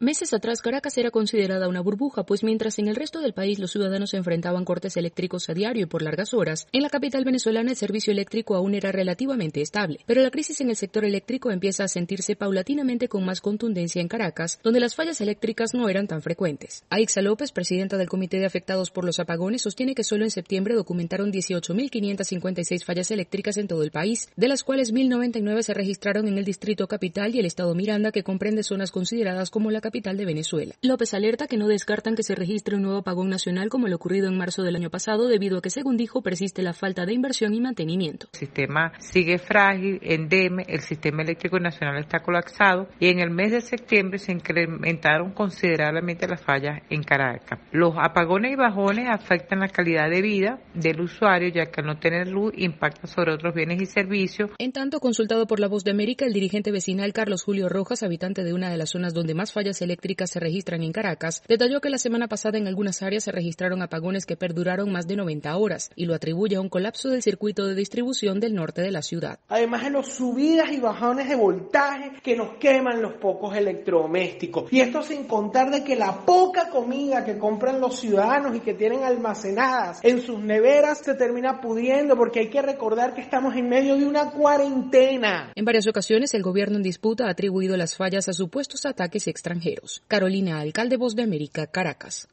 Meses atrás, Caracas era considerada una burbuja, pues mientras en el resto del país los ciudadanos se enfrentaban cortes eléctricos a diario y por largas horas, en la capital venezolana el servicio eléctrico aún era relativamente estable. Pero la crisis en el sector eléctrico empieza a sentirse paulatinamente con más contundencia en Caracas, donde las fallas eléctricas no eran tan frecuentes. Aixa López, presidenta del Comité de Afectados por los Apagones, sostiene que solo en septiembre documentaron 18.556 fallas eléctricas en todo el país, de las cuales 1.099 se registraron en el Distrito Capital y el Estado Miranda, que comprende zonas consideradas como la capital de Venezuela. López alerta que no descartan que se registre un nuevo apagón nacional como lo ocurrido en marzo del año pasado, debido a que, según dijo, persiste la falta de inversión y mantenimiento. El sistema sigue frágil, endeme, el sistema eléctrico nacional está colapsado y en el mes de septiembre se incrementaron considerablemente las fallas en Caracas. Los apagones y bajones afectan la calidad de vida del usuario, ya que al no tener luz impacta sobre otros bienes y servicios. En tanto, consultado por La Voz de América, el dirigente vecinal Carlos Julio Rojas, habitante de una de las zonas donde más fallas eléctricas se registran en Caracas, detalló que la semana pasada en algunas áreas se registraron apagones que perduraron más de 90 horas y lo atribuye a un colapso del circuito de distribución del norte de la ciudad. Además de los subidas y bajones de voltaje que nos queman los pocos electrodomésticos. Y esto sin contar de que la poca comida que compran los ciudadanos y que tienen almacenadas en sus neveras se termina pudriendo, porque hay que recordar que estamos en medio de una cuarentena. En varias ocasiones el gobierno en disputa ha atribuido las fallas a supuestos ataques extranjeros. Carolina Alcalde, Voz de América, Caracas.